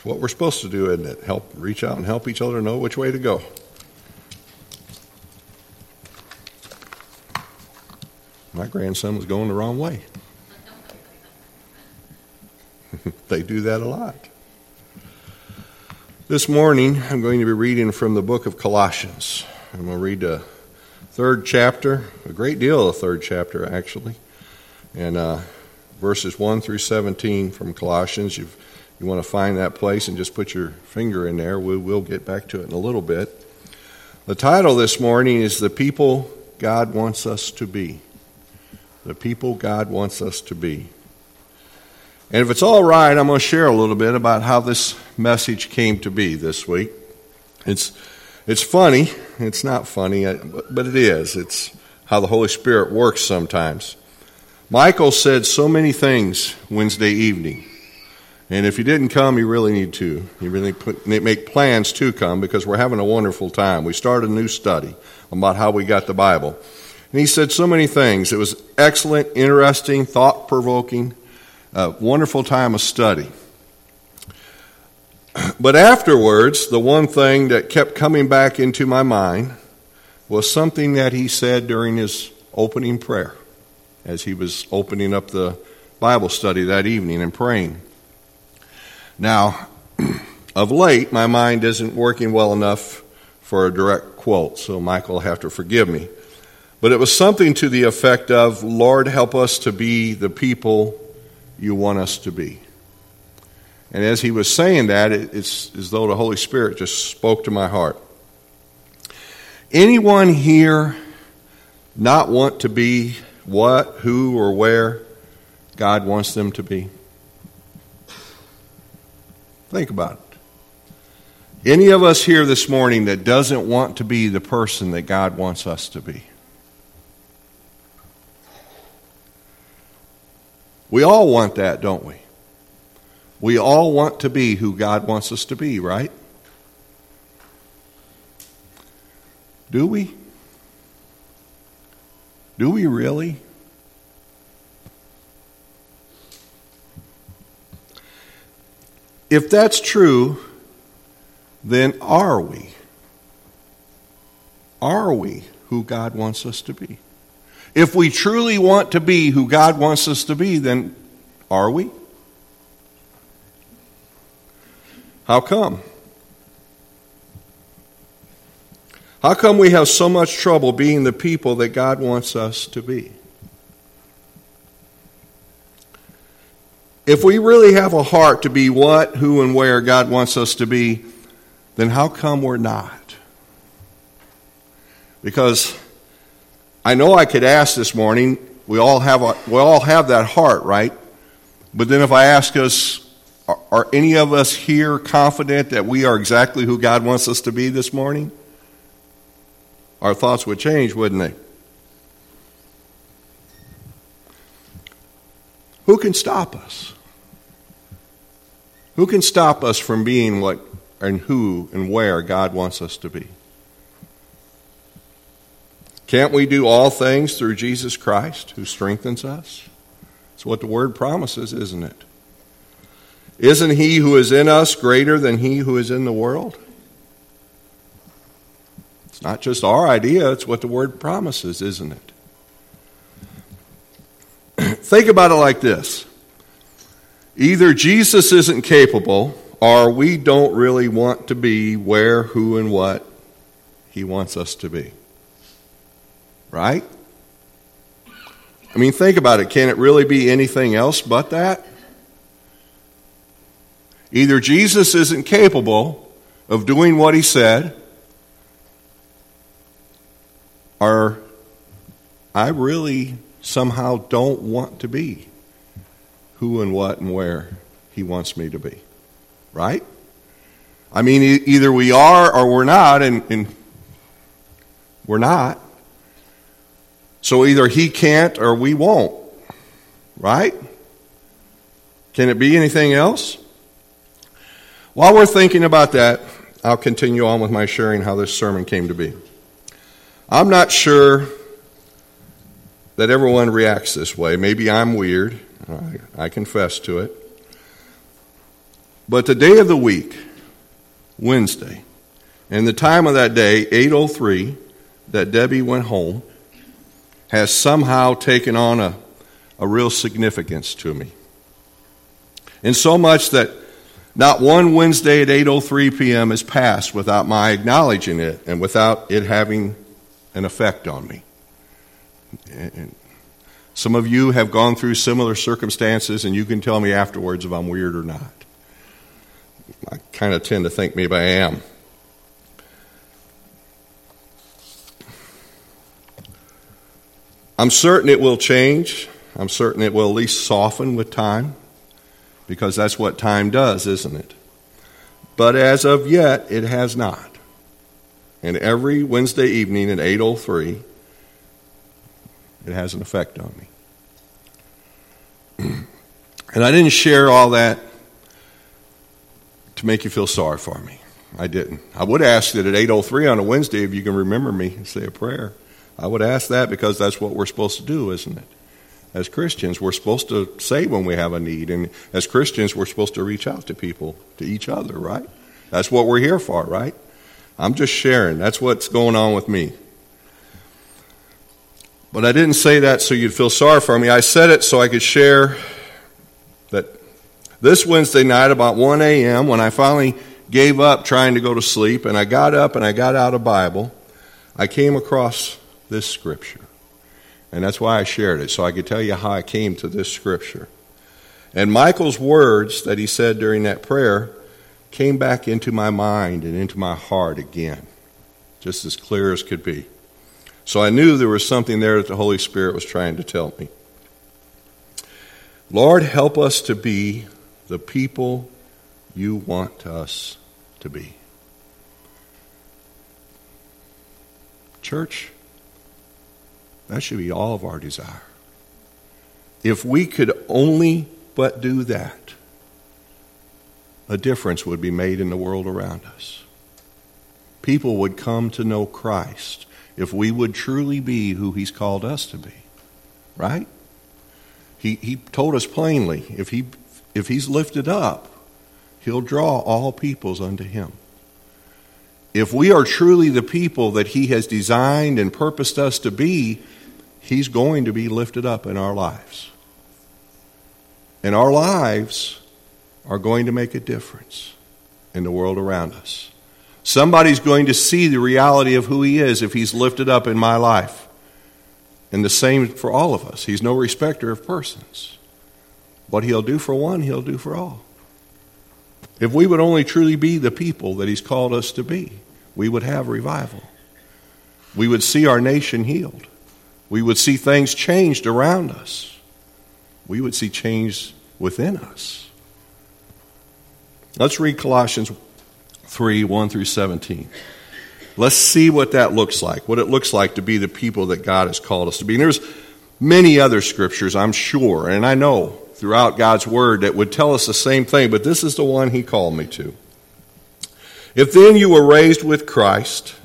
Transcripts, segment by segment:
what we're supposed to do, isn't it? Reach out and help each other know which way to go. My grandson was going the wrong way. They do that a lot. This morning, I'm going to be reading from the book of Colossians. I'm going to read the third chapter, a great deal of the third chapter, actually, and verses 1 through 17 from Colossians. You want to find that place and just put your finger in there. We will get back to it in a little bit. The title this morning is The People God Wants Us to Be. The people God wants us to be. And if it's all right, I'm going to share a little bit about how this message came to be this week. It's funny. It's not funny, but it is. It's how the Holy Spirit works sometimes. Michael said so many things Wednesday evening. And if you didn't come, you really need to. You really make plans to come because we're having a wonderful time. We started a new study about how we got the Bible. And he said so many things. It was excellent, interesting, thought-provoking, a wonderful time of study. But afterwards, the one thing that kept coming back into my mind was something that he said during his opening prayer as he was opening up the Bible study that evening and praying. Now, of late, my mind isn't working well enough for a direct quote, so Michael will have to forgive me. But it was something to the effect of, Lord, help us to be the people you want us to be. And as he was saying that, it's as though the Holy Spirit just spoke to my heart. Anyone here not want to be what, who, or where God wants them to be? Think about it. Any of us here this morning that doesn't want to be the person that God wants us to be? We all want that, don't we? We all want to be who God wants us to be, right? Do we? Do we really? If that's true, then are we? Are we who God wants us to be? If we truly want to be who God wants us to be, then are we? How come? How come we have so much trouble being the people that God wants us to be? If we really have a heart to be what, who, and where God wants us to be, then how come we're not? Because I know I could ask this morning, we all have that heart, right? But then if I ask us, are any of us here confident that we are exactly who God wants us to be this morning? Our thoughts would change, wouldn't they? Who can stop us? Who can stop us from being what and who and where God wants us to be? Can't we do all things through Jesus Christ who strengthens us? It's what the Word promises, isn't it? Isn't he who is in us greater than he who is in the world? It's not just our idea, it's what the Word promises, isn't it? Think about it like this. Either Jesus isn't capable, or we don't really want to be where, who, and what he wants us to be. Right? I mean, think about it. Can it really be anything else but that? Either Jesus isn't capable of doing what he said, or I really somehow don't want to be who and what and where he wants me to be. Right? I mean, either we are or we're not, and we're not. So either he can't or we won't. Right? Can it be anything else? While we're thinking about that, I'll continue on with my sharing how this sermon came to be. I'm not sure that everyone reacts this way. Maybe I'm weird. I confess to it. But the day of the week, Wednesday, and the time of that day, 8:03, that Debbie went home, has somehow taken on a real significance to me. And so much that not one Wednesday at 8:03 p.m. has passed without my acknowledging it and without it having an effect on me. And some of you have gone through similar circumstances, and you can tell me afterwards if I'm weird or not. I kind of tend to think maybe I am. I'm certain it will change. I'm certain it will at least soften with time, because that's what time does, isn't it? But as of yet, it has not. And every Wednesday evening at 8:03, it has an effect on me. And I didn't share all that to make you feel sorry for me. I didn't. I would ask that at 8:03 on a Wednesday, if you can remember me and say a prayer. I would ask that because that's what we're supposed to do, isn't it? As Christians, we're supposed to say when we have a need. And as Christians, we're supposed to reach out to people, to each other, right? That's what we're here for, right? I'm just sharing. That's what's going on with me. But I didn't say that so you'd feel sorry for me. I said it so I could share that this Wednesday night about 1 a.m., when I finally gave up trying to go to sleep, and I got up and I got out a Bible, I came across this scripture. And that's why I shared it, so I could tell you how I came to this scripture. And Michael's words that he said during that prayer came back into my mind and into my heart again, just as clear as could be. So I knew there was something there that the Holy Spirit was trying to tell me. Lord, help us to be the people you want us to be. Church, that should be all of our desire. If we could only but do that, a difference would be made in the world around us. People would come to know Christ if we would truly be who He's called us to be. Right? He told us plainly, if He's lifted up, He'll draw all peoples unto Him. If we are truly the people that He has designed and purposed us to be, He's going to be lifted up in our lives. And our lives are going to make a difference in the world around us. Somebody's going to see the reality of who He is if He's lifted up in my life. And the same for all of us. He's no respecter of persons. What He'll do for one, He'll do for all. If we would only truly be the people that He's called us to be, we would have revival. We would see our nation healed. We would see things changed around us. We would see change within us. Let's read Colossians 3, 1 through 17. Let's see what that looks like, what it looks like to be the people that God has called us to be. And there's many other scriptures, I'm sure, and I know throughout God's Word that would tell us the same thing, but this is the one He called me to. If then you were raised with Christ,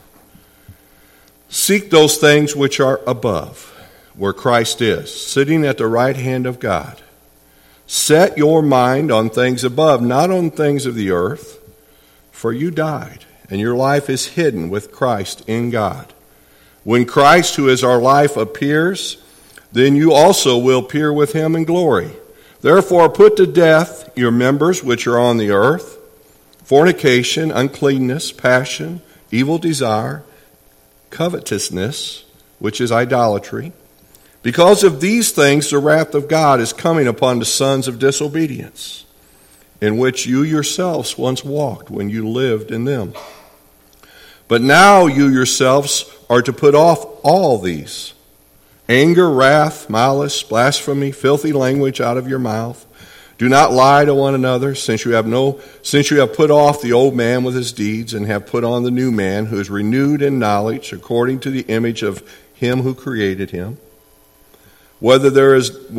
seek those things which are above, where Christ is, sitting at the right hand of God. Set your mind on things above, not on things of the earth, for you died, and your life is hidden with Christ in God. When Christ, who is our life, appears, then you also will appear with Him in glory. Therefore put to death your members which are on the earth, fornication, uncleanness, passion, evil desire, covetousness, which is idolatry. Because of these things the wrath of God is coming upon the sons of disobedience, in which you yourselves once walked when you lived in them. But now you yourselves are to put off all these: anger, wrath, malice, blasphemy, filthy language out of your mouth. Do not lie to one another, since you have put off the old man with his deeds, and have put on the new man, who is renewed in knowledge according to the image of Him who created him. Where there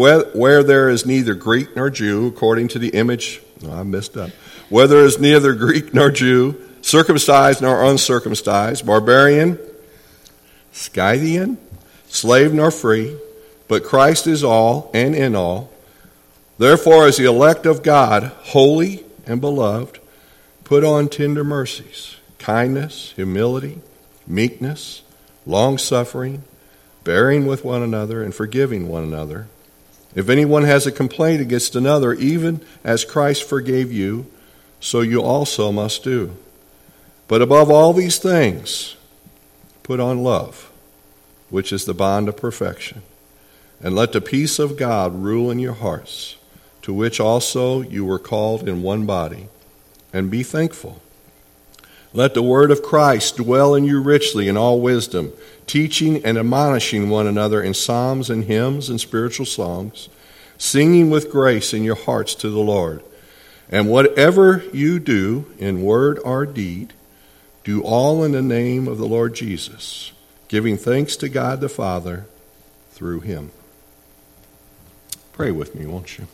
is neither Greek nor Jew, according to the image, where there is neither Greek nor Jew, circumcised nor uncircumcised, barbarian, Scythian, slave nor free, but Christ is all and in all. Therefore, as the elect of God, holy, and beloved, put on tender mercies, kindness, humility, meekness, long-suffering, bearing with one another, and forgiving one another. If anyone has a complaint against another, even as Christ forgave you, so you also must do. But above all these things, put on love, which is the bond of perfection. And let the peace of God rule in your hearts, to which also you were called in one body, and be thankful. Let the word of Christ dwell in you richly in all wisdom, teaching and admonishing one another in psalms and hymns and spiritual songs, singing with grace in your hearts to the Lord. And whatever you do in word or deed, do all in the name of the Lord Jesus, giving thanks to God the Father through him. Pray with me, won't you?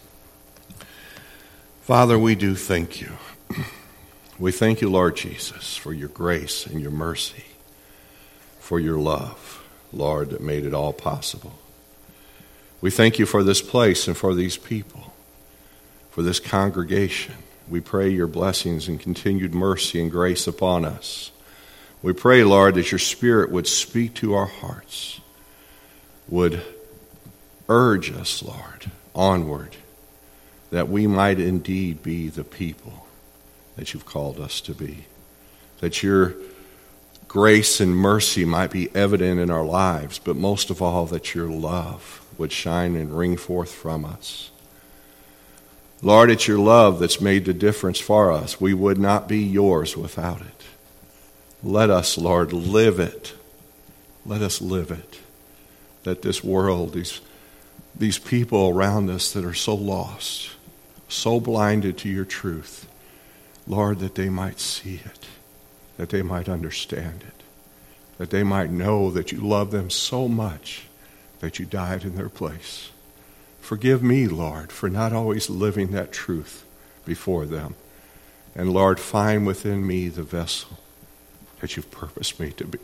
Father, we do thank you. We thank you, Lord Jesus, for your grace and your mercy, for your love, Lord, that made it all possible. We thank you for this place and for these people, for this congregation. We pray your blessings and continued mercy and grace upon us. We pray, Lord, that your Spirit would speak to our hearts, would urge us, Lord, onward, that we might indeed be the people that you've called us to be, that your grace and mercy might be evident in our lives, but most of all, that your love would shine and ring forth from us. Lord, it's your love that's made the difference for us. We would not be yours without it. Let us, Lord, live it. Let us live it. That this world, these people around us that are so lost, so blinded to your truth, Lord, that they might see it, that they might understand it, that they might know that you love them so much that you died in their place. Forgive me, Lord, for not always living that truth before them. And Lord, find within me the vessel that you've purposed me to be.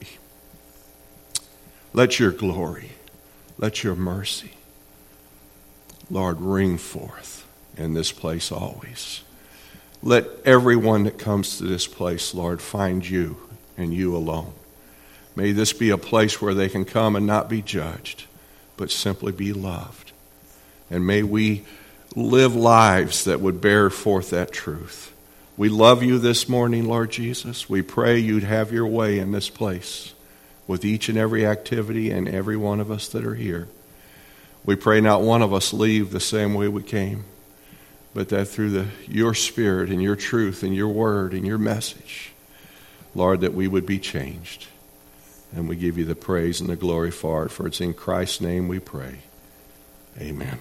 Let your glory, let your mercy, Lord, ring forth in this place always. Let everyone that comes to this place, Lord, find you and you alone. May this be a place where they can come and not be judged, but simply be loved. And may we live lives that would bear forth that truth. We love you this morning, Lord Jesus. We pray you'd have your way in this place with each and every activity and every one of us that are here. We pray not one of us leave the same way we came, but that through your Spirit and your truth and your word and your message, Lord, that we would be changed. And we give you the praise and the glory for it, for it's in Christ's name we pray. Amen.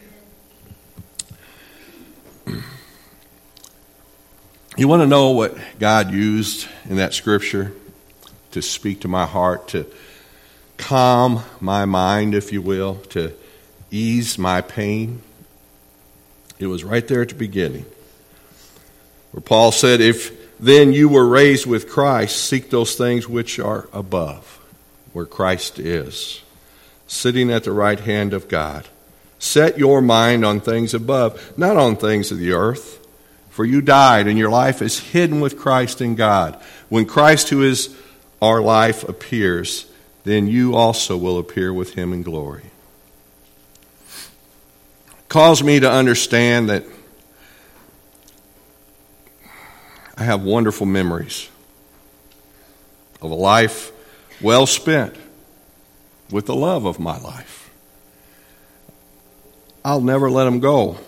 You want to know what God used in that scripture to speak to my heart, to calm my mind, if you will, to ease my pain? It was right there at the beginning, where Paul said, if then you were raised with Christ, seek those things which are above, where Christ is, sitting at the right hand of God. Set your mind on things above, not on things of the earth. For you died, and your life is hidden with Christ in God. When Christ, who is our life, appears, then you also will appear with him in glory. It caused me to understand that I have wonderful memories of a life well spent with the love of my life. I'll never let them go.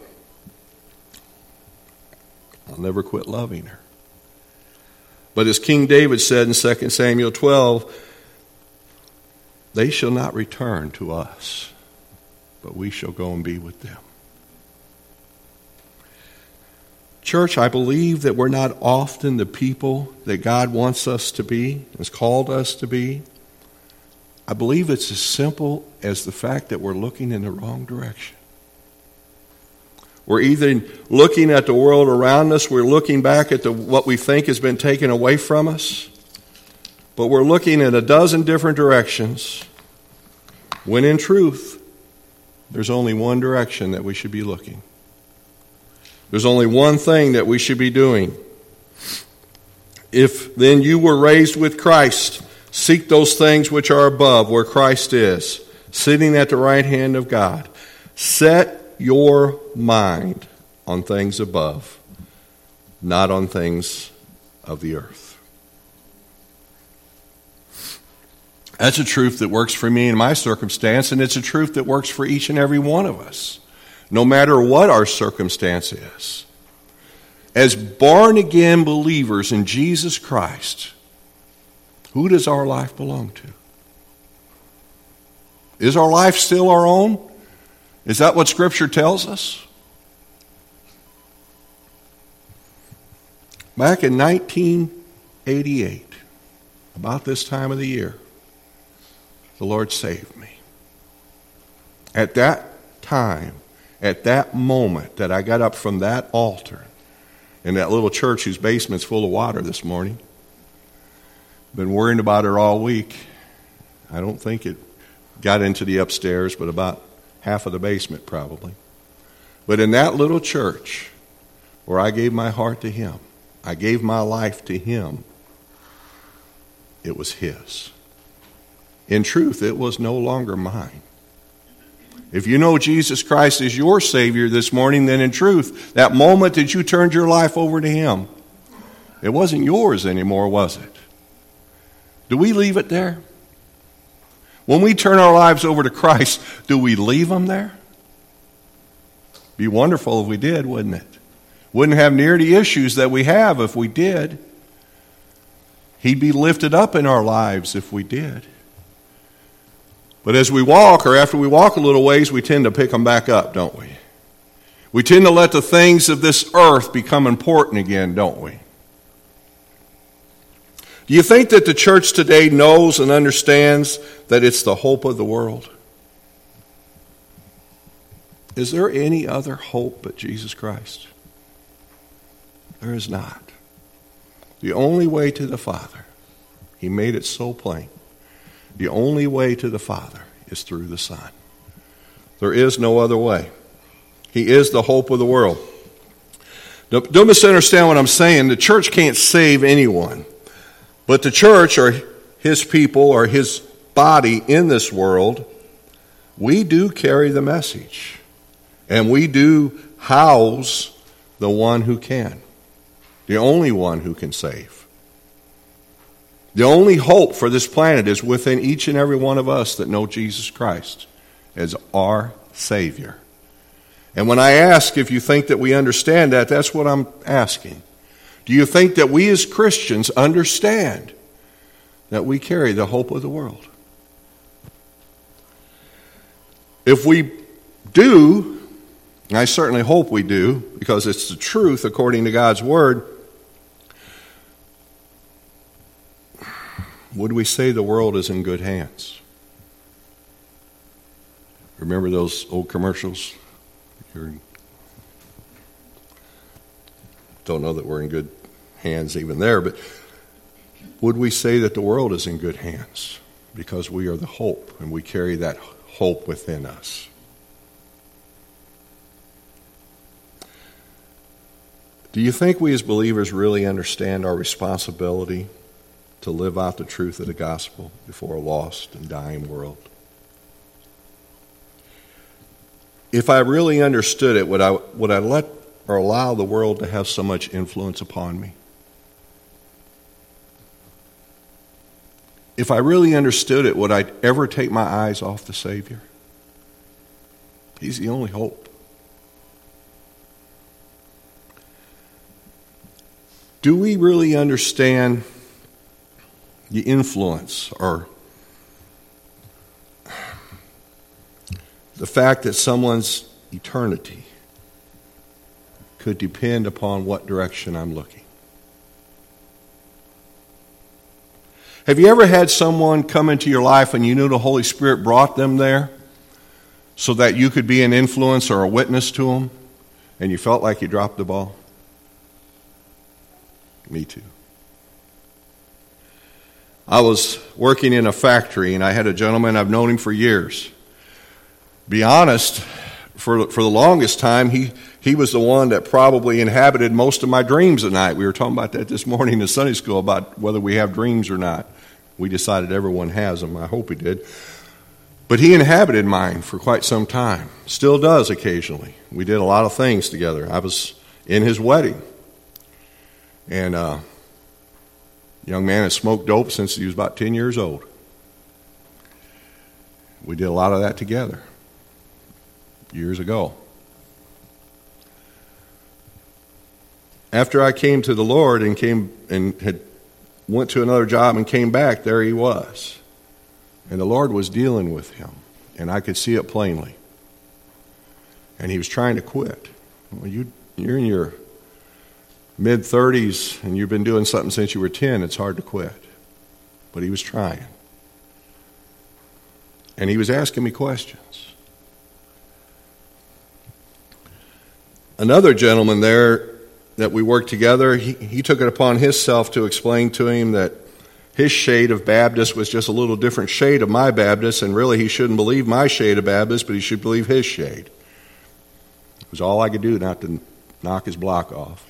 I'll never quit loving her. But as King David said in 2 Samuel 12, they shall not return to us, but we shall go and be with them. Church, I believe that we're not often the people that God wants us to be, has called us to be. I believe it's as simple as the fact that we're looking in the wrong direction. We're either looking at the world around us, we're looking back at what we think has been taken away from us, but we're looking in a dozen different directions, when in truth, there's only one direction that we should be looking. There's only one thing that we should be doing. If then you were raised with Christ, seek those things which are above, where Christ is, sitting at the right hand of God. Set your mind on things above, not on things of the earth. That's a truth that works for me in my circumstance, and it's a truth that works for each and every one of us, no matter what our circumstance is. As born-again believers in Jesus Christ, who does our life belong to? Is our life still our own? Is that what Scripture tells us? Back in 1988, about this time of the year, the Lord saved me. At that time, at that moment that I got up from that altar in that little church whose basement's full of water this morning, been worrying about it all week. I don't think it got into the upstairs, but about half of the basement probably. But in that little church where I gave my heart to Him, I gave my life to Him, it was His. In truth, it was no longer mine. If you know Jesus Christ is your Savior this morning, then in truth, that moment that you turned your life over to Him, it wasn't yours anymore, was it? Do we leave it there? When we turn our lives over to Christ, do we leave them there? Be wonderful if we did, wouldn't it? Wouldn't have near the issues that we have if we did. He'd be lifted up in our lives if we did. But as we walk, or after we walk a little ways, we tend to pick them back up, don't we? We tend to let the things of this earth become important again, don't we? Do you think that the church today knows and understands that it's the hope of the world? Is there any other hope but Jesus Christ? There is not. The only way to the Father, He made it so plain. The only way to the Father is through the Son. There is no other way. He is the hope of the world. Don't misunderstand what I'm saying. The church can't save anyone. But the church, or His people, or His body in this world, we do carry the message. And we do house the one who can. The only one who can save. The only hope for this planet is within each and every one of us that know Jesus Christ as our Savior. And when I ask if you think that we understand that, that's what I'm asking. Do you think that we as Christians understand that we carry the hope of the world? If we do, and I certainly hope we do, because it's the truth according to God's Word, would we say the world is in good hands? Remember those old commercials? Don't know that we're in good hands even there, but would we say that the world is in good hands? Because we are the hope, and we carry that hope within us. Do you think we as believers really understand our responsibility to live out the truth of the gospel before a lost and dying world? If I really understood it, would I let or allow the world to have so much influence upon me? If I really understood it, would I ever take my eyes off the Savior? He's the only hope. Do we really understand the influence or the fact that someone's eternity could depend upon what direction I'm looking? Have you ever had someone come into your life and you knew the Holy Spirit brought them there so that you could be an influence or a witness to them, and you felt like you dropped the ball? Me too. I was working in a factory, and I had a gentleman, I've known him for years. Be honest, for the longest time, he was the one that probably inhabited most of my dreams at night. We were talking about that this morning in Sunday school, about whether we have dreams or not. We decided everyone has them. I hope he did. But he inhabited mine for quite some time. Still does occasionally. We did a lot of things together. I was in his wedding. And young man has smoked dope since he was about 10 years old. We did a lot of that together years ago. After I came to the Lord and had went to another job and came back, there he was. And the Lord was dealing with him, and I could see it plainly. And he was trying to quit. Well, you're in your mid-30s, and you've been doing something since you were 10, it's hard to quit. But he was trying. And he was asking me questions. Another gentleman there that we worked together, he took it upon himself to explain to him that his shade of Baptist was just a little different shade of my Baptist, and really he shouldn't believe my shade of Baptist, but he should believe his shade. It was all I could do not to knock his block off.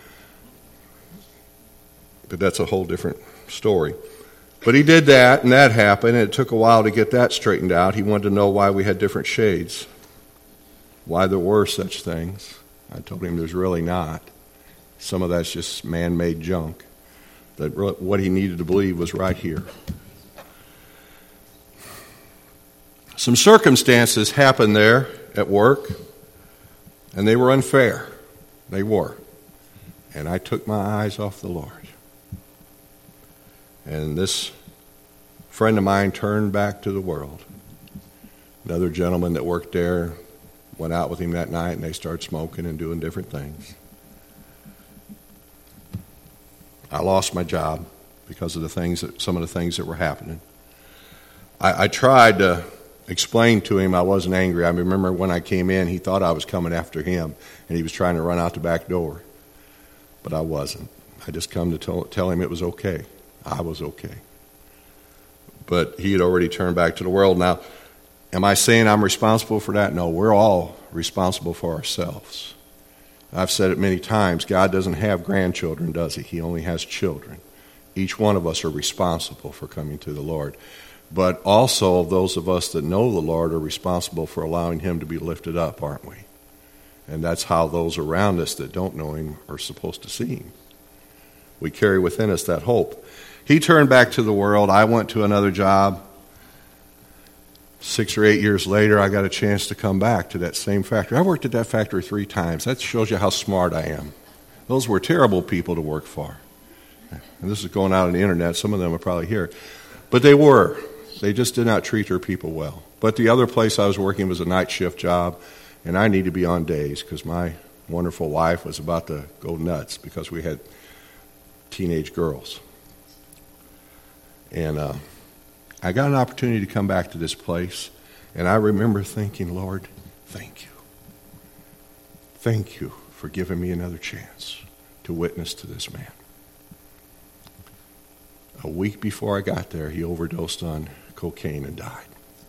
But that's a whole different story. But he did that, and that happened, and it took a while to get that straightened out. He wanted to know why we had different shades, why there were such things. I told him there's really not. Some of that's just man-made junk. That what he needed to believe was right here. Some circumstances happened there at work, and they were unfair. They were. And I took my eyes off the Lord. And this friend of mine turned back to the world. Another gentleman that worked there went out with him that night, and they started smoking and doing different things. I lost my job because of some of the things that were happening. I tried to explain to him I wasn't angry. I remember when I came in, he thought I was coming after him, and he was trying to run out the back door. But I wasn't. I just come to tell him it was okay. I was okay. But he had already turned back to the world. Now, am I saying I'm responsible for that? No, we're all responsible for ourselves. I've said it many times, God doesn't have grandchildren, does he? He only has children. Each one of us are responsible for coming to the Lord. But also, those of us that know the Lord are responsible for allowing him to be lifted up, aren't we? And that's how those around us that don't know him are supposed to see him. We carry within us that hope. He turned back to the world. I went to another job. 6 or 8 years later, I got a chance to come back to that same factory. I worked at that factory 3 times. That shows you how smart I am. Those were terrible people to work for. And this is going out on the internet. Some of them are probably here. But they were. They just did not treat their people well. But the other place I was working was a night shift job, and I needed to be on days because my wonderful wife was about to go nuts because we had teenage girls. And I got an opportunity to come back to this place, and I remember thinking, Lord, thank you. Thank you for giving me another chance to witness to this man. A week before I got there, he overdosed on cocaine and died.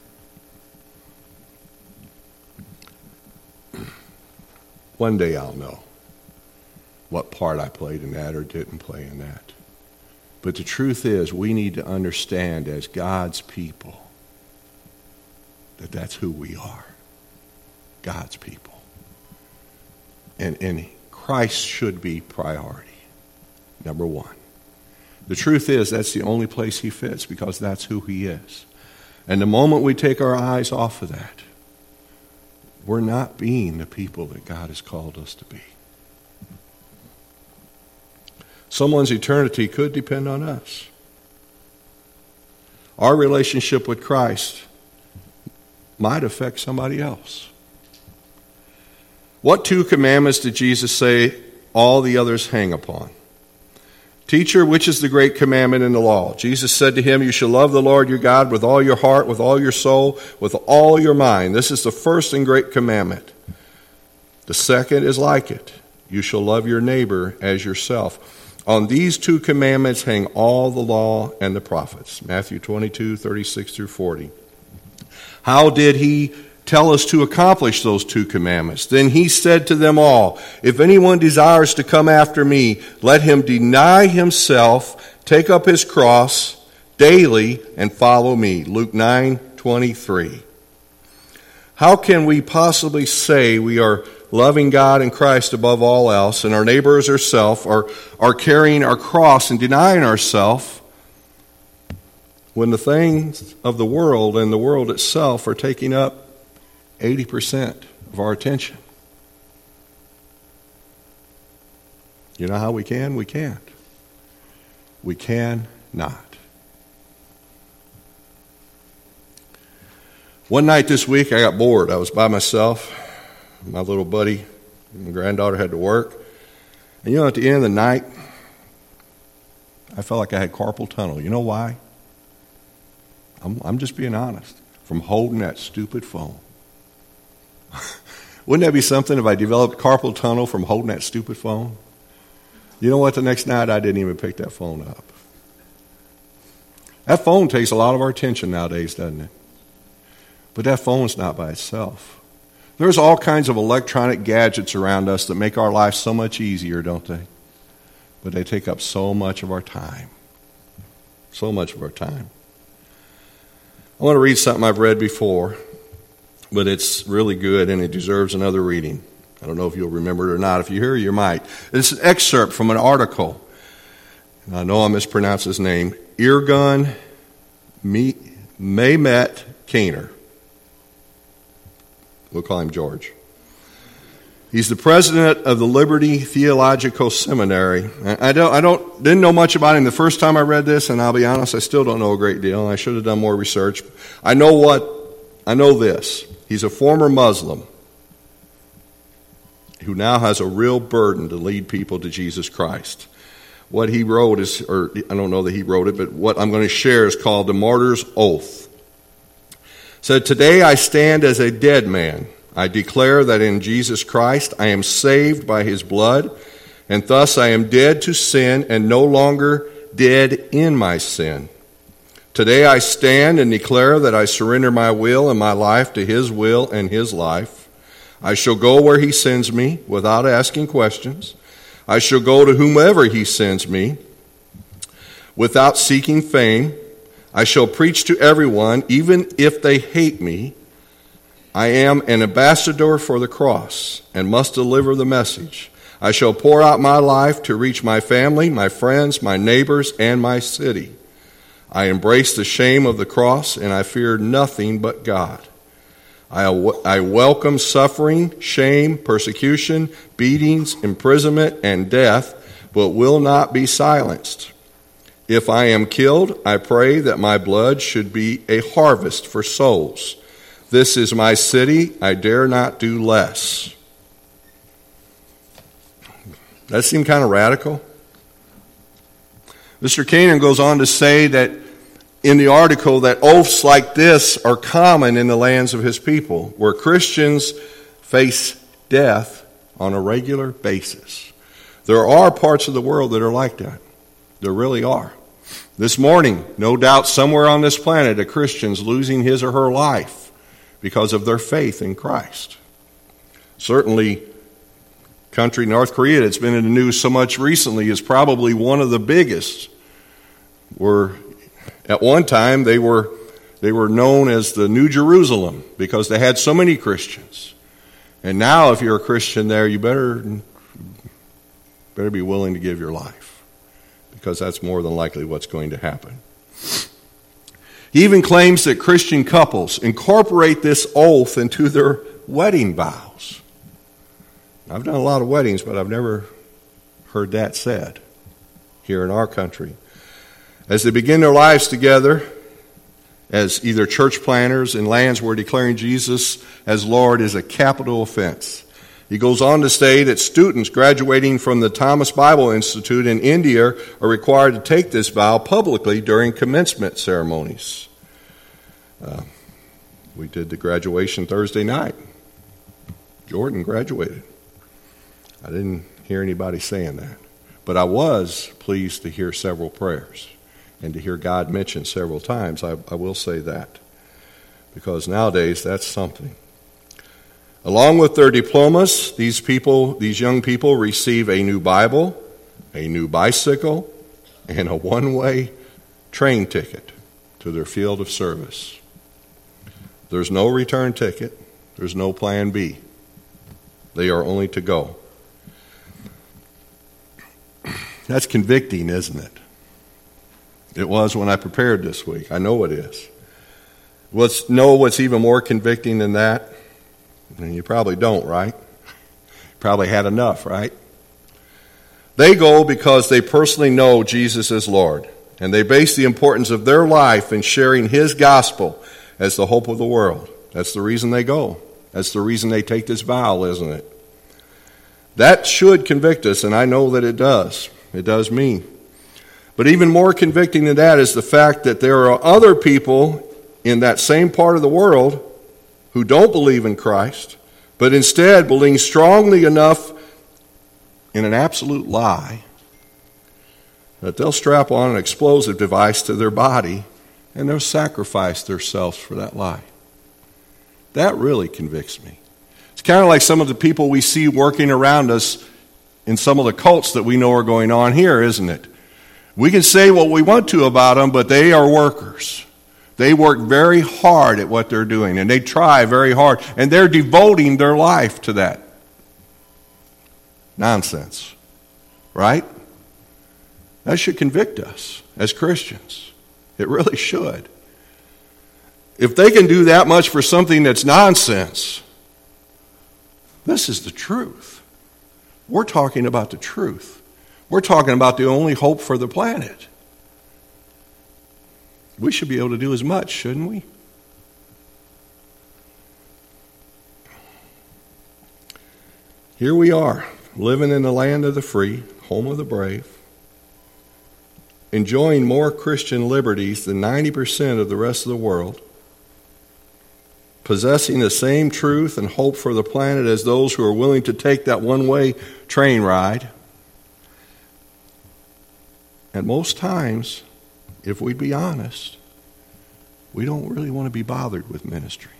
One day I'll know what part I played in that or didn't play in that. But the truth is, we need to understand as God's people that that's who we are. God's people. And Christ should be priority. Number one. The truth is, that's the only place he fits because that's who he is. And the moment we take our eyes off of that, we're not being the people that God has called us to be. Someone's eternity could depend on us. Our relationship with Christ might affect somebody else. What 2 commandments did Jesus say all the others hang upon? Teacher, which is the great commandment in the law? Jesus said to him, you shall love the Lord your God with all your heart, with all your soul, with all your mind. This is the first and great commandment. The second is like it. You shall love your neighbor as yourself. On these 2 commandments hang all the law and the prophets. Matthew 22, 36 through 40. How did he tell us to accomplish those 2 commandments. Then he said to them all, if anyone desires to come after me, let him deny himself, take up his cross daily, and follow me. Luke 9:23. How can we possibly say we are loving God and Christ above all else, and our neighbor as ourselves, are carrying our cross and denying ourselves, when the things of the world and the world itself are taking up 80% of our attention? You know how we can? We can't. We cannot. One night this week I got bored. I was by myself. My little buddy, my granddaughter had to work. And at the end of the night, I felt like I had carpal tunnel. You know why? I'm just being honest. From holding that stupid phone. Wouldn't that be something if I developed carpal tunnel from holding that stupid phone? You know what? The next night I didn't even pick that phone up. That phone takes a lot of our attention nowadays, doesn't it? But that phone's not by itself. There's all kinds of electronic gadgets around us that make our life so much easier, don't they? But they take up so much of our time. So much of our time. I want to read something I've read before, but it's really good and it deserves another reading. I don't know if you'll remember it or not. If you hear, you might. It's an excerpt from an article. I know I mispronounced his name. Irgun Mehmet Caner. We'll call him George. He's the president of the Liberty Theological Seminary. I didn't know much about him the first time I read this, and I'll be honest, I still don't know a great deal. I should have done more research. I know this. He's a former Muslim who now has a real burden to lead people to Jesus Christ. What he wrote is, or I don't know that he wrote it, but what I'm going to share is called the Martyr's Oath. So today I stand as a dead man. I declare that in Jesus Christ I am saved by his blood, and thus I am dead to sin and no longer dead in my sin. Today I stand and declare that I surrender my will and my life to his will and his life. I shall go where he sends me without asking questions. I shall go to whomever he sends me without seeking fame. I shall preach to everyone, even if they hate me. I am an ambassador for the cross and must deliver the message. I shall pour out my life to reach my family, my friends, my neighbors, and my city. I embrace the shame of the cross, and I fear nothing but God. I welcome suffering, shame, persecution, beatings, imprisonment, and death, but will not be silenced. If I am killed, I pray that my blood should be a harvest for souls. This is my city. I dare not do less. That seemed kind of radical. Mr. Caner goes on to say that in the article that oaths like this are common in the lands of his people, where Christians face death on a regular basis. There are parts of the world that are like that. There really are. This morning, no doubt somewhere on this planet, a Christian's losing his or her life because of their faith in Christ. Certainly, country North Korea that's been in the news so much recently is probably one of the biggest. At one time, they were known as the New Jerusalem because they had so many Christians. And now, if you're a Christian there, you better be willing to give your life, because that's more than likely what's going to happen. He even claims that Christian couples incorporate this oath into their wedding vows. I've done a lot of weddings, but I've never heard that said here in our country. As they begin their lives together as either church planters in lands where declaring Jesus as Lord is a capital offense. He goes on to say that students graduating from the Thomas Bible Institute in India are required to take this vow publicly during commencement ceremonies. We did the graduation Thursday night. Jordan graduated. I didn't hear anybody saying that. But I was pleased to hear several prayers and to hear God mentioned several times. I will say that. Because nowadays, that's something. Along with their diplomas, these young people receive a new Bible, a new bicycle, and a one-way train ticket to their field of service. There's no return ticket. There's no plan B. They are only to go. That's convicting, isn't it? It was when I prepared this week. I know it is. What's even more convicting than that? And you probably don't, right? You probably had enough, right? They go because they personally know Jesus is Lord, and they base the importance of their life in sharing His gospel as the hope of the world. That's the reason they go. That's the reason they take this vow, isn't it? That should convict us, and I know that it does. It does me. But even more convicting than that is the fact that there are other people in that same part of the world who don't believe in Christ, but instead believe strongly enough in an absolute lie that they'll strap on an explosive device to their body and they'll sacrifice themselves for that lie. That really convicts me. It's kind of like some of the people we see working around us in some of the cults that we know are going on here, isn't it? We can say what we want to about them, but they are workers. They work very hard at what they're doing, and they try very hard, and they're devoting their life to that nonsense, right? That should convict us as Christians. It really should. If they can do that much for something that's nonsense, this is the truth. We're talking about the truth. We're talking about the only hope for the planet. We should be able to do as much, shouldn't we? Here we are, living in the land of the free, home of the brave, enjoying more Christian liberties than 90% of the rest of the world, possessing the same truth and hope for the planet as those who are willing to take that one-way train ride. And most times, if we'd be honest, we don't really want to be bothered with ministry.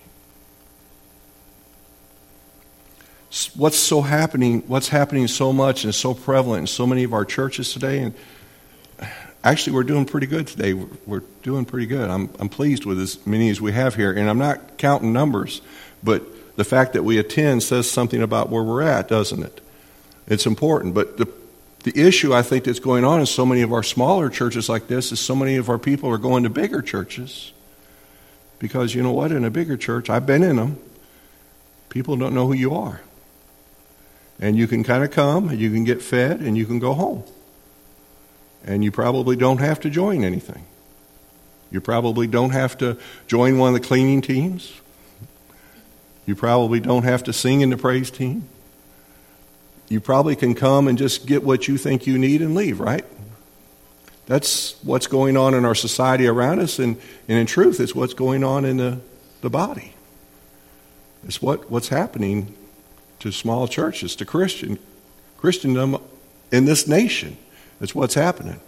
What's happening so much and so prevalent in so many of our churches today, and actually we're doing pretty good today. We're doing pretty good. I'm pleased with as many as we have here, and I'm not counting numbers, but the fact that we attend says something about where we're at, doesn't it? It's important, but the issue I think that's going on in so many of our smaller churches like this is so many of our people are going to bigger churches. Because you know what? In a bigger church, I've been in them, people don't know who you are. And you can kind of come, and you can get fed, and you can go home. And you probably don't have to join anything. You probably don't have to join one of the cleaning teams. You probably don't have to sing in the praise team. You probably can come and just get what you think you need and leave, right? That's what's going on in our society around us, and in truth, it's what's going on in the body. It's what's happening to small churches, to Christendom in this nation. It's what's happening.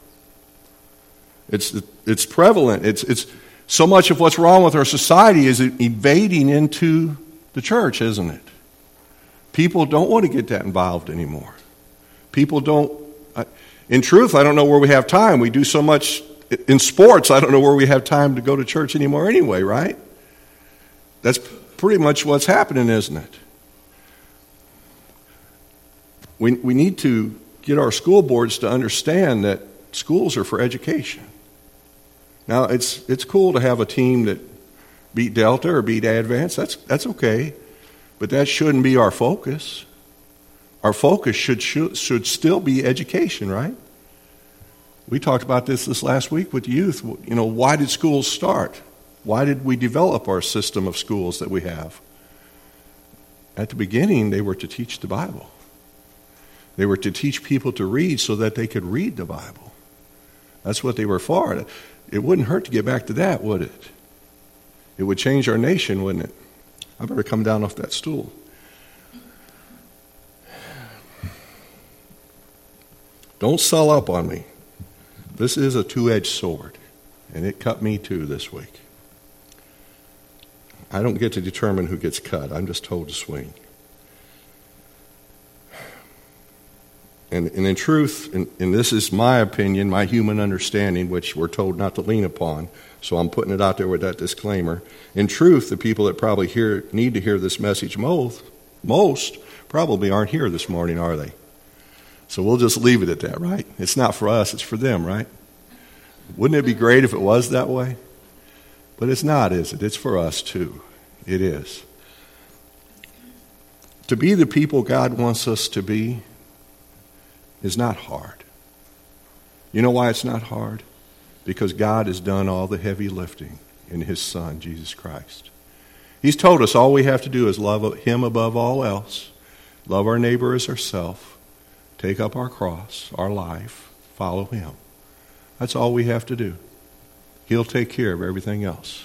It's prevalent. It's so much of what's wrong with our society is evading into the church, isn't it? People don't want to get that involved anymore. People don't. In truth, I don't know where we have time. We do so much in sports, I don't know where we have time to go to church anymore anyway, right? That's pretty much what's happening, isn't it? We need to get our school boards to understand that schools are for education. Now, it's cool to have a team that beat Delta or beat Advance. That's okay. But that shouldn't be our focus. Our focus should still be education, right? We talked about this last week with youth. You know, why did schools start? Why did we develop our system of schools that we have? At the beginning, they were to teach the Bible. They were to teach people to read so that they could read the Bible. That's what they were for. It wouldn't hurt to get back to that, would it? It would change our nation, wouldn't it? I better come down off that stool. Don't sell up on me. This is a two-edged sword, and it cut me too this week. I don't get to determine who gets cut. I'm just told to swing. And in truth, and this is my opinion, my human understanding, which we're told not to lean upon, so I'm putting it out there with that disclaimer. In truth, the people that probably need to hear this message most probably aren't here this morning, are they? So we'll just leave it at that, right? It's not for us, it's for them, right? Wouldn't it be great if it was that way? But it's not, is it? It's for us too. It is. To be the people God wants us to be is not hard. You know why it's not hard? Because God has done all the heavy lifting in His Son, Jesus Christ. He's told us all we have to do is love Him above all else, love our neighbor as ourselves, take up our cross, our life, follow Him. That's all we have to do. He'll take care of everything else.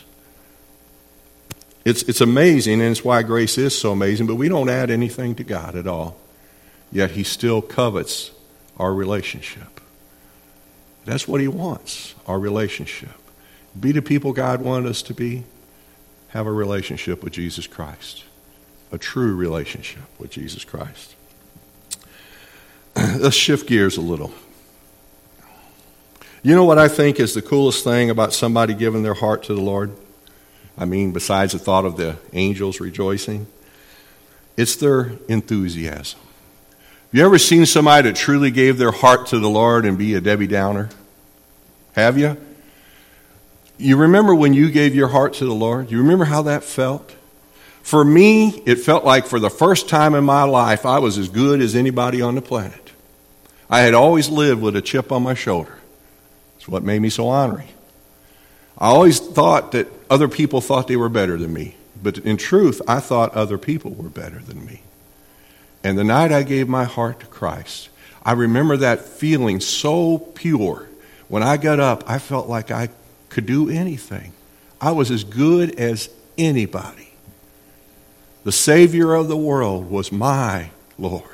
It's amazing, and it's why grace is so amazing, but we don't add anything to God at all. Yet He still covets our relationship. That's what He wants, our relationship. Be the people God wanted us to be. Have a relationship with Jesus Christ. A true relationship with Jesus Christ. Let's shift gears a little. You know what I think is the coolest thing about somebody giving their heart to the Lord? I mean, besides the thought of the angels rejoicing, it's their enthusiasm. Have you ever seen somebody that truly gave their heart to the Lord and be a Debbie Downer? Have you? You remember when you gave your heart to the Lord? You remember how that felt? For me, it felt like for the first time in my life, I was as good as anybody on the planet. I had always lived with a chip on my shoulder. It's what made me so ornery. I always thought that other people thought they were better than me. But in truth, I thought other people were better than me. And the night I gave my heart to Christ, I remember that feeling so pure. When I got up, I felt like I could do anything. I was as good as anybody. The Savior of the world was my Lord.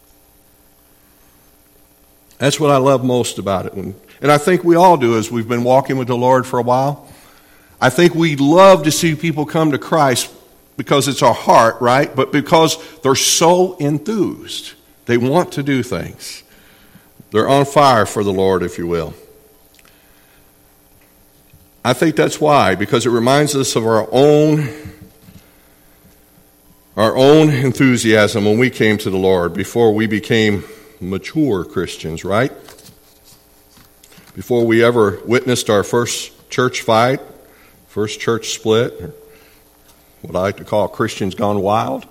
That's what I love most about it. And I think we all do as we've been walking with the Lord for a while. I think we love to see people come to Christ because it's our heart, right? But because they're so enthused. They want to do things. They're on fire for the Lord, if you will. I think that's why, because it reminds us of our own enthusiasm when we came to the Lord before we became mature Christians, right? Before we ever witnessed our first church fight, first church split, or what I like to call Christians gone wild.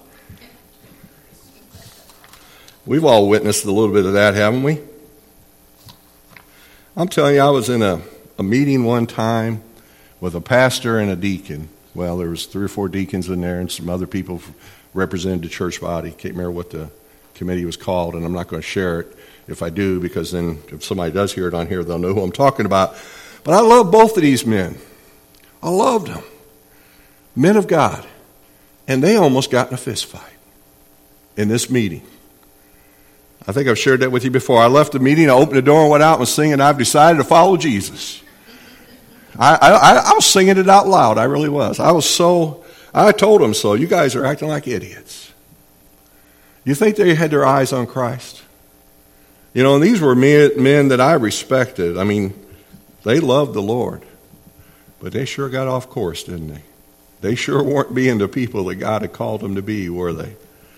We've all witnessed a little bit of that, haven't we? I'm telling you, I was in a meeting one time with a pastor and a deacon. Well, there was 3 or 4 deacons in there and some other people represented the church body. Can't remember what the committee was called, and I'm not going to share it if I do, because then if somebody does hear it on here, they'll know who I'm talking about. But I love both of these men. I loved them. Men of God. And they almost got in a fist fight in this meeting. I think I've shared that with you before. I left the meeting, I opened the door and went out and was singing, "I've decided to follow Jesus." I was singing it out loud. I really was. I told them so. You guys are acting like idiots. You think they had their eyes on Christ? You know, and these were men that I respected. I mean, they loved the Lord. But they sure got off course, didn't they? They sure weren't being the people that God had called them to be, were they?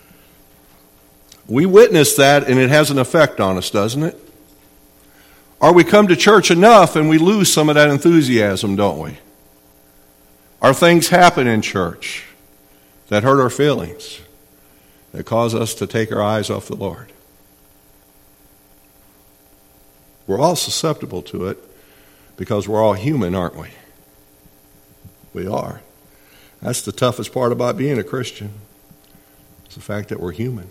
We witness that, and it has an effect on us, doesn't it? Or we come to church enough and we lose some of that enthusiasm, don't we? Or things happen in church that hurt our feelings, that cause us to take our eyes off the Lord. We're all susceptible to it because we're all human, aren't we? We are. That's the toughest part about being a Christian. It's the fact that we're human.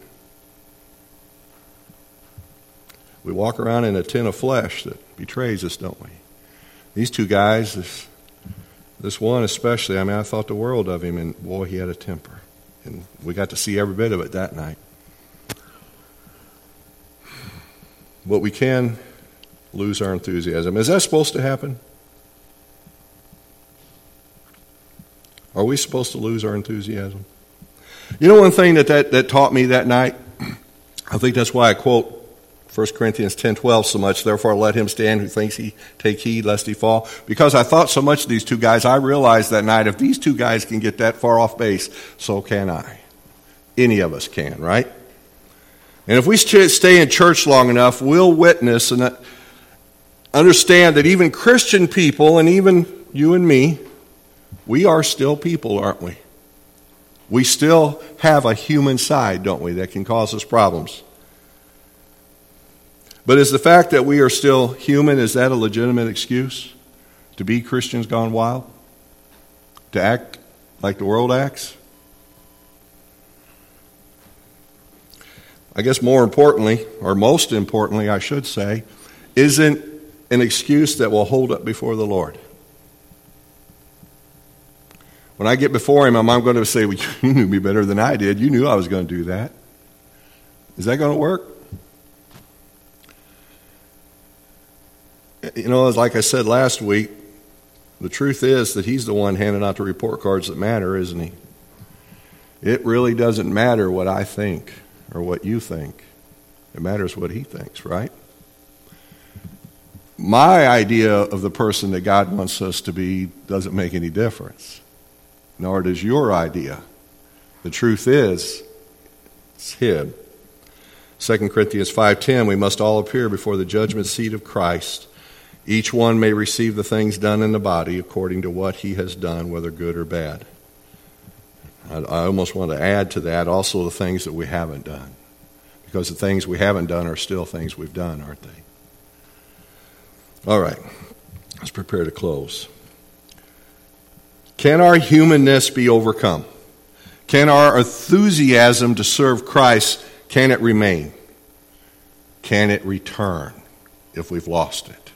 We walk around in a tin of flesh that betrays us, don't we? These 2 guys, this one especially, I mean, I thought the world of him, and boy, he had a temper. And we got to see every bit of it that night. But we can lose our enthusiasm. Is that supposed to happen? Are we supposed to lose our enthusiasm? You know one thing that taught me that night? I think that's why I quote 1 Corinthians 10:12 so much, therefore let him stand who thinks he take heed lest he fall. Because I thought so much of these two guys, I realized that night, if these two guys can get that far off base, so can I. Any of us can, right? And if we stay in church long enough, we'll witness and understand that even Christian people, and even you and me, we are still people, aren't we? We still have a human side, don't we, that can cause us problems. But is the fact that we are still human, is that a legitimate excuse to be Christians gone wild? To act like the world acts? I guess more importantly, or most importantly, I should say, isn't an excuse that will hold up before the Lord. When I get before him, I'm going to say, well, you knew me better than I did. You knew I was going to do that. Is that going to work? You know, like I said last week, the truth is that he's the one handing out the report cards that matter, isn't he? It really doesn't matter what I think or what you think. It matters what he thinks, right? My idea of the person that God wants us to be doesn't make any difference. Nor does your idea. The truth is, it's him. 2 Corinthians 5:10, we must all appear before the judgment seat of Christ. Each one may receive the things done in the body according to what he has done, whether good or bad. I almost want to add to that also the things that we haven't done. Because the things we haven't done are still things we've done, aren't they? All right, let's prepare to close. Can our humanness be overcome? Can our enthusiasm to serve Christ, can it remain? Can it return if we've lost it?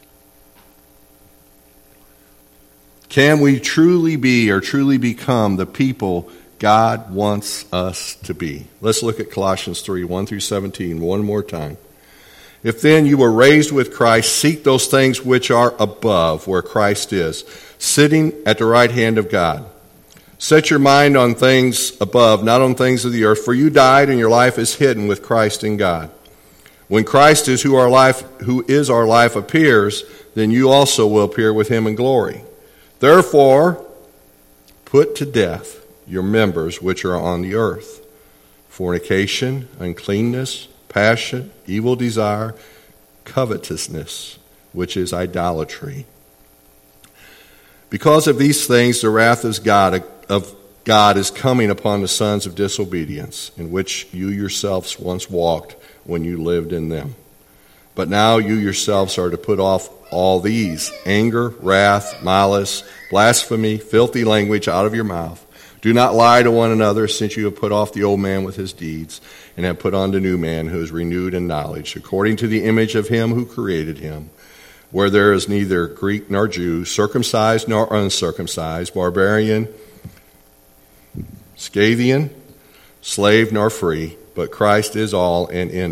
Can we truly be or truly become the people God wants us to be? Let's look at Colossians 3:1-17 one more time. If then you were raised with Christ, seek those things which are above, where Christ is, sitting at the right hand of God. Set your mind on things above, not on things of the earth, for you died and your life is hidden with Christ in God. When Christ is who is our life appears, then you also will appear with him in glory. Therefore, put to death your members which are on the earth: fornication, uncleanness, passion, evil desire, covetousness, which is idolatry. Because of these things, the wrath of God is coming upon the sons of disobedience, in which you yourselves once walked when you lived in them. But now you yourselves are to put off all these: anger, wrath, malice, blasphemy, filthy language out of your mouth. Do not lie to one another, since you have put off the old man with his deeds, and have put on the new man, who is renewed in knowledge, according to the image of him who created him, where there is neither Greek nor Jew, circumcised nor uncircumcised, barbarian, Scythian, slave nor free, but Christ is all and in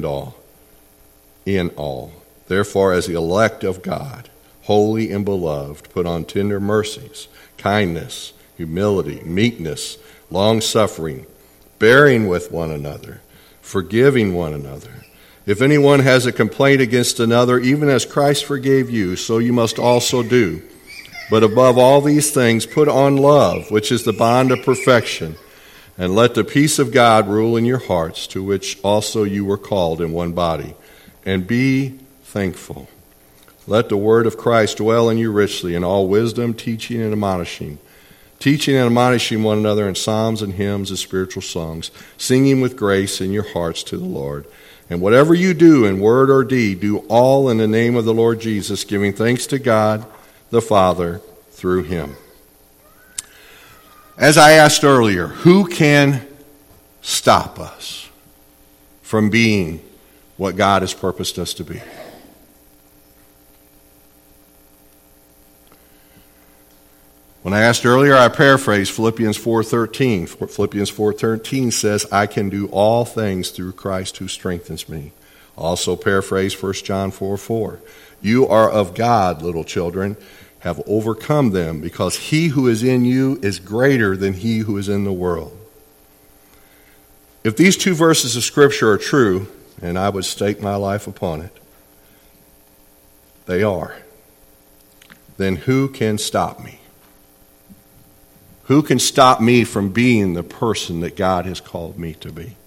all. Therefore, as the elect of God, holy and beloved, put on tender mercies, kindness, humility, meekness, long-suffering, bearing with one another, forgiving one another. If anyone has a complaint against another, even as Christ forgave you, so you must also do. But above all these things, put on love, which is the bond of perfection, and let the peace of God rule in your hearts, to which also you were called in one body. And be thankful. Let the word of Christ dwell in you richly, in all wisdom, teaching and admonishing one another in psalms and hymns and spiritual songs, singing with grace in your hearts to the Lord. And whatever you do in word or deed, do all in the name of the Lord Jesus, giving thanks to God the Father through him. As I asked earlier, who can stop us from being what God has purposed us to be? When I asked earlier, I paraphrased Philippians 4:13. Philippians 4:13 says, I can do all things through Christ who strengthens me. Also paraphrased 1 John 4:4. You are of God, little children, have overcome them, because he who is in you is greater than he who is in the world. If these two verses of Scripture are true, and I would stake my life upon it, they are, then who can stop me? Who can stop me from being the person that God has called me to be?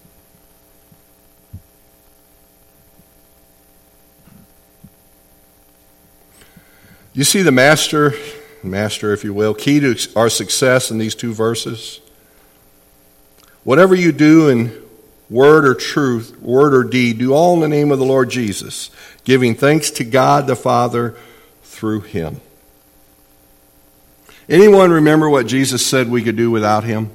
You see the master, if you will, key to our success in these two verses? Whatever you do in word or truth, word or deed, do all in the name of the Lord Jesus, giving thanks to God the Father through him. Anyone remember what Jesus said we could do without him?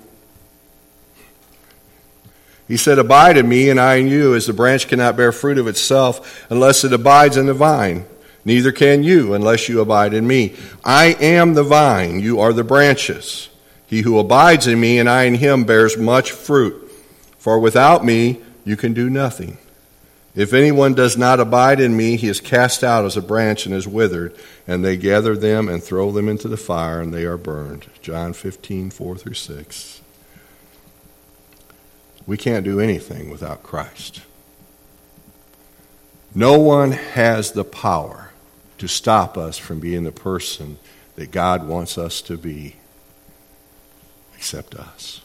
He said, "Abide in me and I in you, as the branch cannot bear fruit of itself unless it abides in the vine. Neither can you unless you abide in me. I am the vine, you are the branches. He who abides in me and I in him bears much fruit. For without me you can do nothing. If anyone does not abide in me, he is cast out as a branch and is withered, and they gather them and throw them into the fire, and they are burned." John 15, 4-6. We can't do anything without Christ. No one has the power to stop us from being the person that God wants us to be, except us.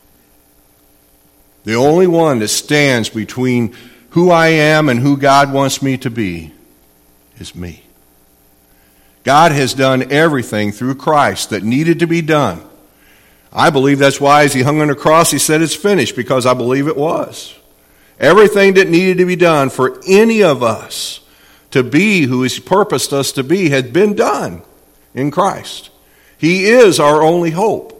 The only one that stands between who I am and who God wants me to be is me. God has done everything through Christ that needed to be done. I believe that's why as he hung on the cross, he said it's finished, because I believe it was. Everything that needed to be done for any of us to be who he's purposed us to be had been done in Christ. He is our only hope.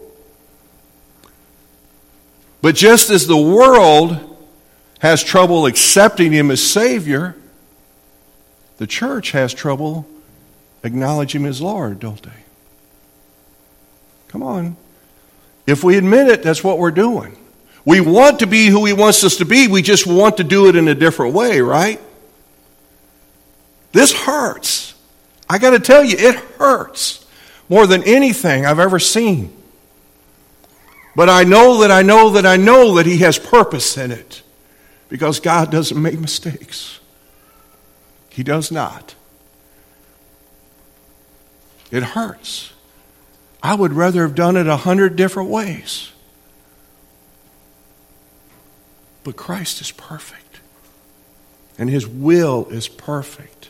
But just as the world has trouble accepting him as Savior, the church has trouble acknowledging him as Lord, don't they? Come on. If we admit it, that's what we're doing. We want to be who he wants us to be. We just want to do it in a different way, right? This hurts. I got to tell you, it hurts more than anything I've ever seen. But I know that he has purpose in it, because God doesn't make mistakes. He does not. It hurts. I would rather have done it 100 different ways. But Christ is perfect, and his will is perfect.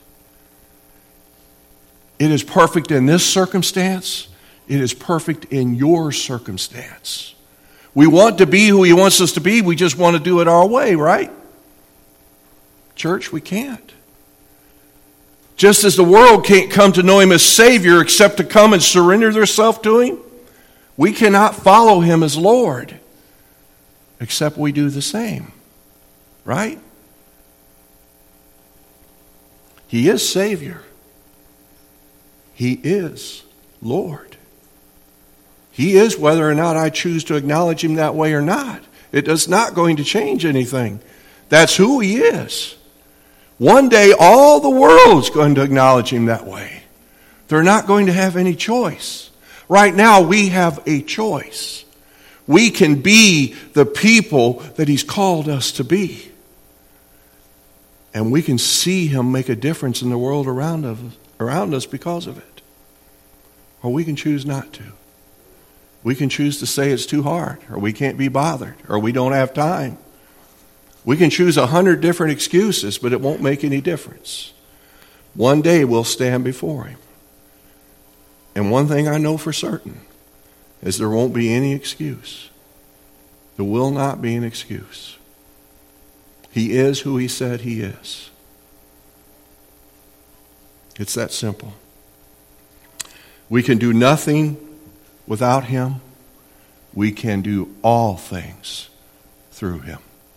It is perfect in this circumstance. It is perfect in your circumstance. We want to be who he wants us to be. We just want to do it our way, right? Church, we can't. Just as the world can't come to know him as Savior except to come and surrender themselves to him, we cannot follow him as Lord except we do the same, right? He is Savior. He is Lord. He is whether or not I choose to acknowledge him that way or not. It is not going to change anything. That's who he is. One day all the world's going to acknowledge him that way. They're not going to have any choice. Right now we have a choice. We can be the people that he's called us to be. And we can see him make a difference in the world around us because of it. Or we can choose not to. We can choose to say it's too hard, or we can't be bothered, or we don't have time. We can choose 100 different excuses, but it won't make any difference. One day we'll stand before him. And one thing I know for certain is there won't be any excuse. There will not be an excuse. He is who he said he is. It's that simple. We can do nothing without him. We can do all things through him.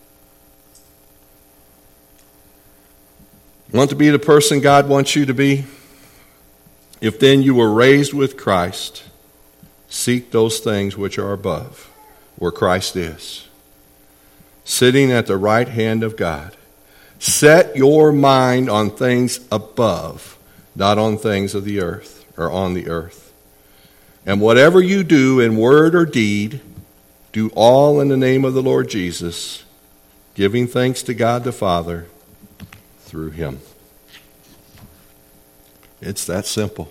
Want to be the person God wants you to be? If then you were raised with Christ, seek those things which are above, where Christ is, sitting at the right hand of God. Set your mind on things above, not on things of the earth, or on the earth. And whatever you do in word or deed, do all in the name of the Lord Jesus, giving thanks to God the Father through him. It's that simple.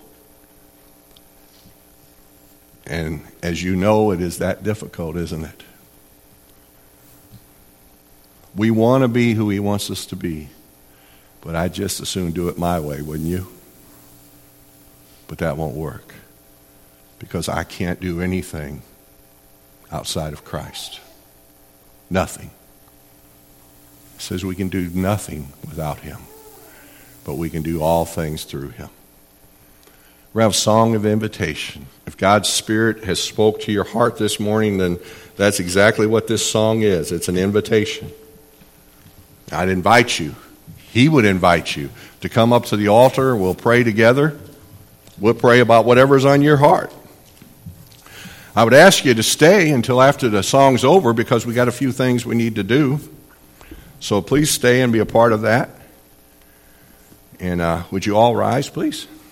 And as you know, it is that difficult, isn't it? We want to be who he wants us to be, but I'd just as soon do it my way, wouldn't you? But that won't work, because I can't do anything outside of Christ. Nothing. It says we can do nothing without him, but we can do all things through him. We have a song of invitation. If God's Spirit has spoke to your heart this morning, then that's exactly what this song is. It's an invitation. I'd invite you. He would invite you to come up to the altar. We'll pray together. We'll pray about whatever's on your heart. I would ask you to stay until after the song's over, because we got a few things we need to do. So please stay and be a part of that. And would you all rise, please?